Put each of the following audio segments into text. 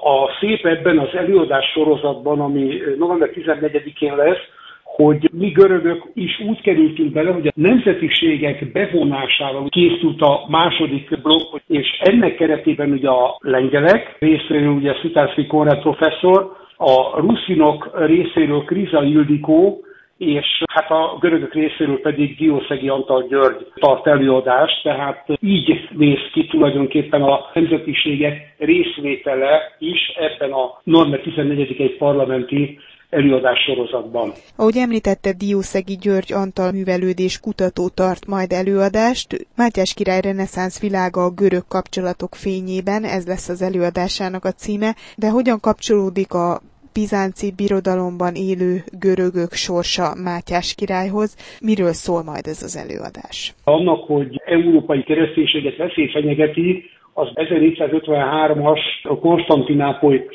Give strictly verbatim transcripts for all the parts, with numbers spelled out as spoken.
A szép ebben az előadás sorozatban, ami november tizennegyedikén lesz, hogy mi görögök is úgy kerültünk bele, hogy a nemzetiségek bevonásával készült a második blokk, és ennek keretében ugye a lengyelek részéről ugye Szitászky Konrád professzor, a ruszinok részéről Kriza Ildikó, és hát a görögök részéről pedig Diószegi Antal György tart előadást, tehát így néz ki tulajdonképpen a nemzetiségek részvétele is ebben a november tizennegyedikei parlamenti előadás sorozatban. Ahogy említette, Diószegi György Antal művelődés kutató tart majd előadást. Mátyás király reneszánsz világa a görög kapcsolatok fényében, ez lesz az előadásának a címe, de hogyan kapcsolódik a bizánci birodalomban élő görögök sorsa Mátyás királyhoz? Miről szól majd ez az előadás? Annak, hogy európai kereszténységet veszély fenyegeti, az ezernégyszázötvenhármas Konstantinápoly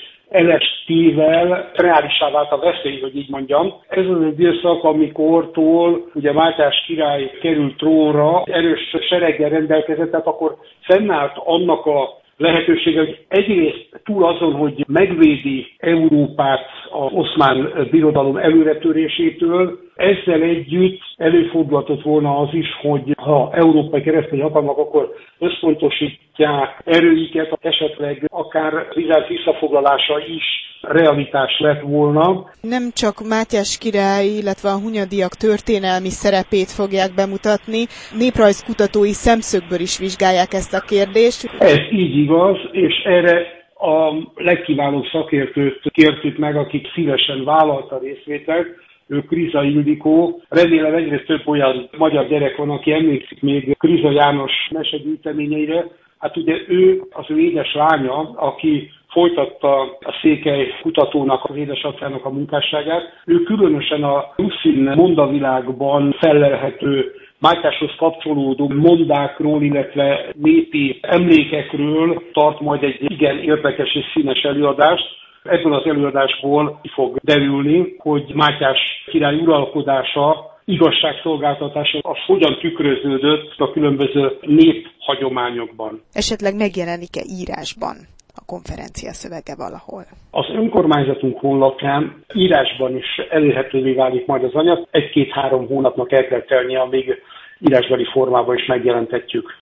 elestével reálissá vált a veszély, hogy így mondjam. Ez az egy időszak, amikortól ugye Mátyás király került trónra, erős sereggel rendelkezett, tehát akkor fennállt annak a lehetősége, hogy egyrészt túl azon, hogy megvédi Európát az oszmán birodalom előretörésétől, ezzel együtt előfordulhatott volna az is, hogy ha európai keresztény hatalmak, akkor összpontosítják erőiket, esetleg akár Bizánc visszafoglalása is realitás lett volna. Nem csak Mátyás király, illetve a hunyadiak történelmi szerepét fogják bemutatni, néprajzkutatói szemszögből is vizsgálják ezt a kérdést. Ez így igaz, és erre a legkiválóbb szakértőt kértük meg, akik szívesen vállalta részvételt, ő Kriza Ildikó. Remélem egyre több olyan magyar gyerek van, aki emlékszik még Kriza János mesegyűjteményeire. Hát ugye ő, az ő édeslánya, aki folytatta a székely kutatónak, az édesapjának a munkásságát. Ő különösen a ruszin mondavilágban fellelhető Mátyáshoz kapcsolódó mondákról, illetve népi emlékekről tart majd egy igen érdekes és színes előadást. Ebből az előadásból ki fog derülni, hogy Mátyás király uralkodása, igazságszolgáltatása az hogyan tükröződött a különböző néphagyományokban. Esetleg megjelenik-e írásban a konferencia szövege valahol? Az önkormányzatunk honlapján írásban is elérhetővé válik majd az anyag. Egy-két-három hónapnak el kell telnie, amíg írásbeli formában is megjelentetjük.